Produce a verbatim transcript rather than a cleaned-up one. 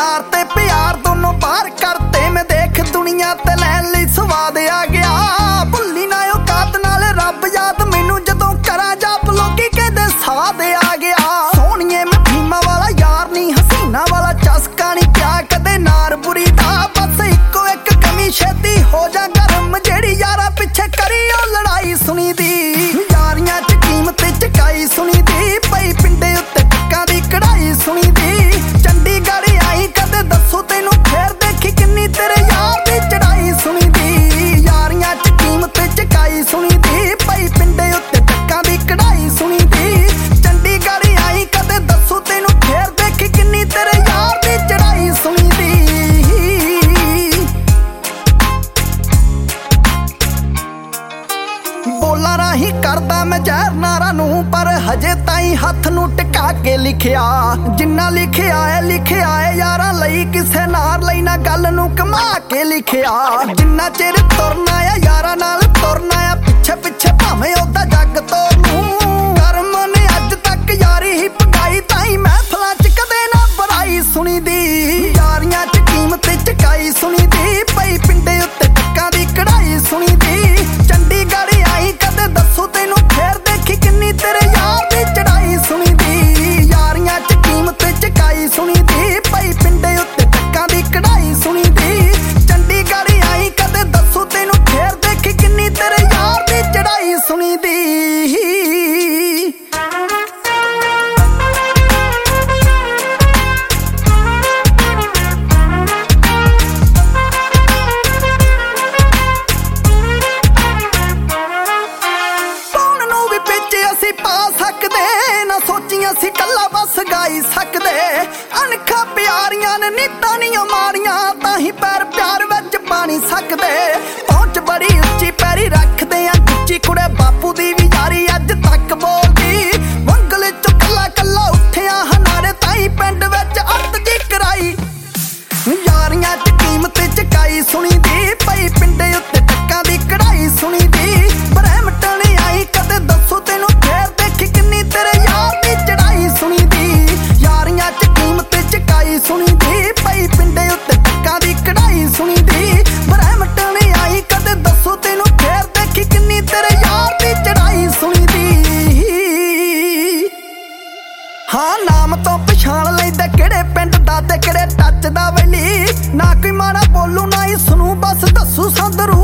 यार ते प्यार दोनों पार करते मैं देख दुनिया ते लैन लई स्वाद आ गया। भुल्ली ना औकात नाल रब याद मैनू जदों करा जाप लोकी कहदे साद आ गया। सोहणिए मैं भीमा वाला यार नी हसीना वाला चस्का नी क्या कदे नार बुरी दा बस इक्को एक कमी छेती हो जा गरम जेड़ी यारा पिछे करी ओ लड़ाई सुनी दी। यारियां च कीमत चकाई सुनी दी पई पिंडे उत्ते टक्कां दी कढ़ाई सुनी दी। चंडीगढ़ आई कदे दसो तैनू फेर देखी किन्नी तेरे यार दी चढ़ाई सुनी दी। यारियां च कीमत चकाई सुनी दी पई पिंडे उत्ते टक्कां दी कढ़ाई सुनी दी। चंडीगढ़ आई कदे दसो तैनू फेर देखी किन्नी तेरे यार दी चढ़ाई सुनी दी। बोला राही करदा मैं जहर नारा नू पर हजे ताई हथ नू टिका के लिखिया। जिन्ना लिखिया है लिखिया है यारा लई किसे नार लई ना गल नू कमा के लिखिया। जिन्ना चिर तुरना है यारा नाल तुरना है पिछे पिछे भावें ओदा जग तोड़नू। करम ने अज तक यारी ही पगाई ताई महफलां च कदे ना बुराई सुनी दी। यारियां च कीमत चकाई सुनी दी पई पिंडे उत्ते टक्कां दी कढ़ाई सुनी दी। चंडीगढ़ आई कदे दसो तैनू फेर देखी किन्नी तेरे यार दी चढ़ाई सुनी दी। यारियां च कीमत चकाई सुनी दी पई पिंडे उत्ते टक्कां दी कढ़ाई सुनी दी। चंडीगढ़ आई कदे दसो तैनू फेर देखी किन्नी तेरे यार दी चढ़ाई सुनी दी। असी कला बस गाई सकदे अनखा प्यारियां ने नीतां नी माड़ियां ताही पैर प्यार विच पानी सकदे। पहुंच बड़ी उच्ची पैरी रखदे आ गुच्ची कुड़े बापू दी भी यारी अज तक बोलदी। वंगल चो कला कला उठिया हनारे ताई पिंड विच अर्थ जी कराई। यारियां च कीमत चकाई सुनी दी पई पिंडे उत्ते टक्कां दी कढ़ाई सुनी दी। ब्रह्मटन आई कदे दसो तैनू फेर देखी किन्नी तेरे यार दी चढ़ाई सुनी दी। यारियां च कीमत चकाई सुनी दी पई पिंडे उत्ते टक्कां दी कढ़ाई सुनी दी। ब्रह्मटन आई कदे दसो तैनू फेर देखी किन्नी तेरे यार दी चढ़ाई सुनी दी। हाँ नाम तो पछाण लैंदे किहड़े पिंड दा ते किहड़े टच दा वैली। ना कोई माड़ा बोलू ना ही सुनू बस दसू संदरू